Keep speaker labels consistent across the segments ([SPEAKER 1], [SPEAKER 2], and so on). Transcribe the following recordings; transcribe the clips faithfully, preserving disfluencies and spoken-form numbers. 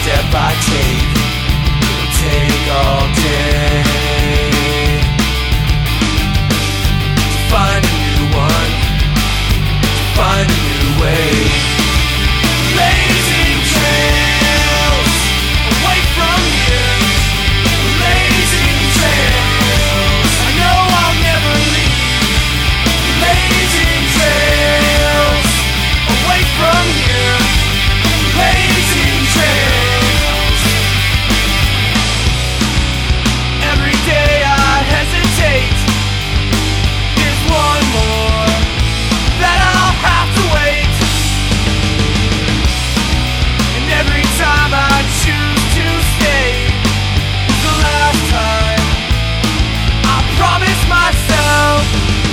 [SPEAKER 1] step I take, it'll take all day to find a new one, to find a new way. Blazing trails away from here, blazing trails I know I'll never leave. Blazing trails away from here, blazing trails. Every day I hesitate, there's one more that I'll have to wait. And every time I choose to stay, the last time I promise myself.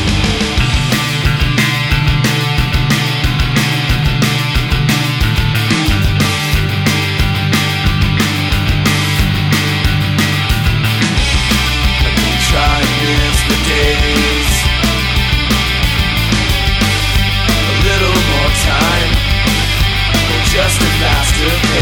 [SPEAKER 1] Try and miss the days, a little more time, or just a faster pace.